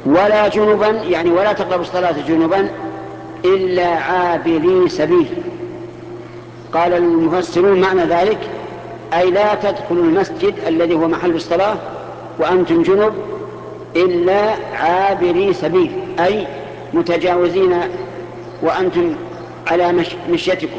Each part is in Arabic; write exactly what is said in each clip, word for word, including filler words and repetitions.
ولا جنبا يعني ولا تقربوا الصلاة جنبا إلا عابري سبيل. قال المفسرون معنى ذلك أي لا تدخلوا المسجد الذي هو محل الصلاة وأنتم جنب إلا عابري سبيل، أي متجاوزين وأنتم على مش مشيتكم.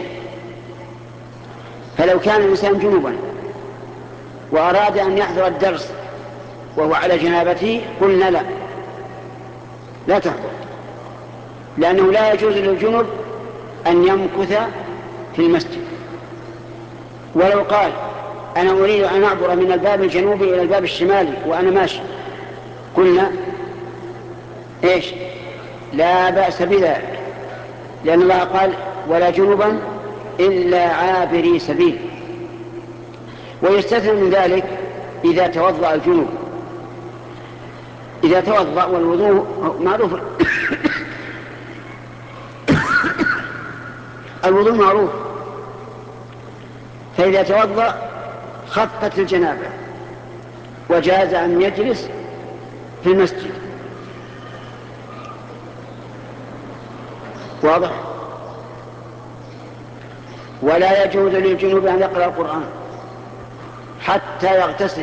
فلو كان الإنسان جنبا وأراد أن يحضر الدرس وهو على جنابته قلنا لا لا تحضر، لأنه لا يجوز للجنب أن يمكث في المسجد. ولو قال أنا أريد أن أعبر من الباب الجنوبي إلى الباب الشمالي وأنا ماشي قلنا إيش لا بأس بذلك، لأن الله قال ولا جنبا إلا عابري سبيل. ويستثنى من ذلك إذا توضأ الجنوب، إذا توضأ والوضوء معروف الوضوء معروف، فإذا توضأ خفت الجنابة وجاز أن يجلس في المسجد. واضح؟ ولا يجوز للجنوب أن يقرأ القرآن حتى يغتسل،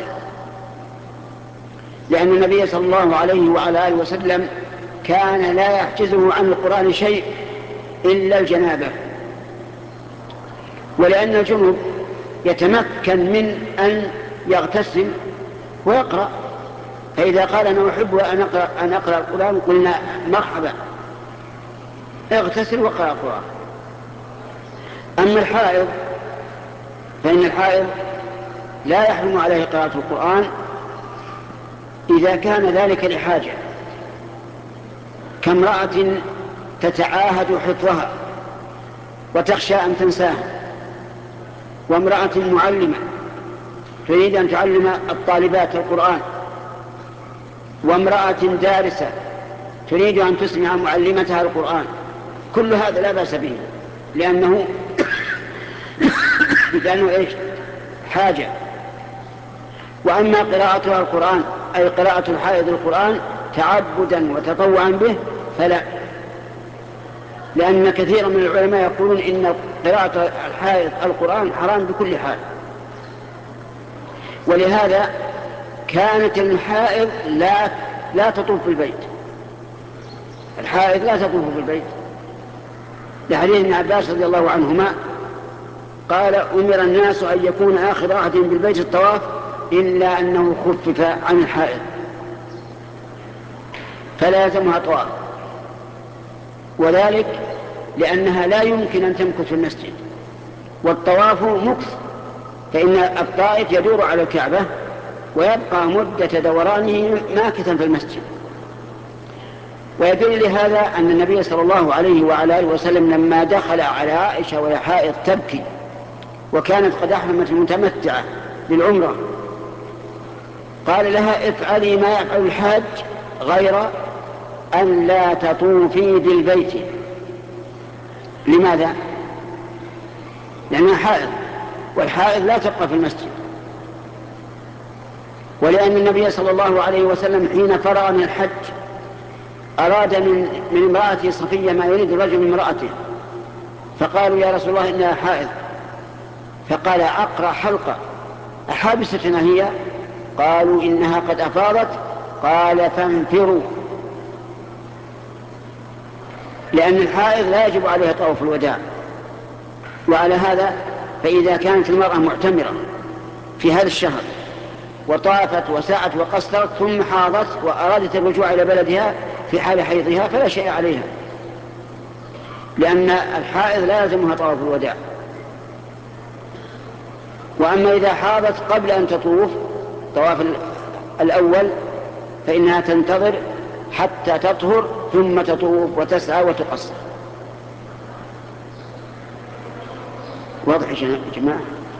لأن النبي صلى الله عليه وعلى آله وسلم كان لا يحجزه عن القرآن شيء إلا الجنابة، ولأن الجنوب يتمكن من أن يغتسل ويقرأ، فإذا قال أنا أحب أن أقرأ, أن أقرأ القرآن قلنا مرحبا اغتسل وقرأ القرآن. أما الحائض فإن الحائض لا يحرم عليه قراءة القرآن إذا كان ذلك لحاجة، كامرأة تتعاهد حفظها وتخشى أن تنساه، وامرأة معلمة تريد أن تعلم الطالبات القرآن، وامرأة دارسة تريد أن تسمع معلمتها القرآن، كل هذا لا بأس به، لأنه لأنه إيش حاجة. وأما قراءتها القرآن أي قراءة الحائض القرآن تعبدا وتطوعا به فلا، لأن كثيرا من العلماء يقولون إن قراءة الحائض القرآن حرام بكل حال. ولهذا كانت الحائض لا لا تطوف في البيت، الحائض لا تطوف في البيت، لحديث ابن عباس رضي الله عنهما قال أمر الناس أن يكون آخر عهدهم بالبيت الطواف إلا أنه خفف عن الحائض فلا يلزمها طواف، وذلك لأنها لا يمكن أن تمكث في المسجد، والطواف مكث، فإن الطائف يدور على الكعبة ويبقى مدة دورانه ماكثا في المسجد. ويدل لهذا أن النبي صلى الله عليه وعلى آله وسلم لما دخل على عائشة وهي حائض تبكي وكانت قد أحرمت المتمتعة بالعمرة قال لها افعلي ما يفعل الحاج غير أن لا تطوفي بالبيت. لماذا؟ لأنها حائض، والحائض لا تبقى في المسجد، ولأن النبي صلى الله عليه وسلم حين فرغ من الحج أراد من, من امرأته صفية ما يريد الرجل من امرأته، فقالوا يا رسول الله إنها حائض، فقال أقرأ حلقة أحابستنا هي؟ قالوا إنها قد أفاضت، قال فانفروا، لأن الحائض لا يجب عليها طواف الوداع. وعلى هذا فإذا كانت المرأة معتمرة في هذا الشهر وطافت وسعت وقصرت ثم حاضت وأرادت الرجوع إلى بلدها في حال حيضها فلا شيء عليها، لأن الحائض لا يلزمها طواف الوداع. وأما إذا حاضت قبل أن تطوف طواف الأول فإنها تنتظر حتى تطهر ثم تطوف وتسعى وتقصر. واضح يا جماعة؟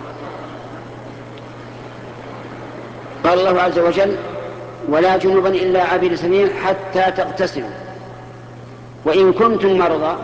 قال الله عز وجل ولا جنبا إلا عابر سبيل حتى تغتسلوا وإن كنتم مرضى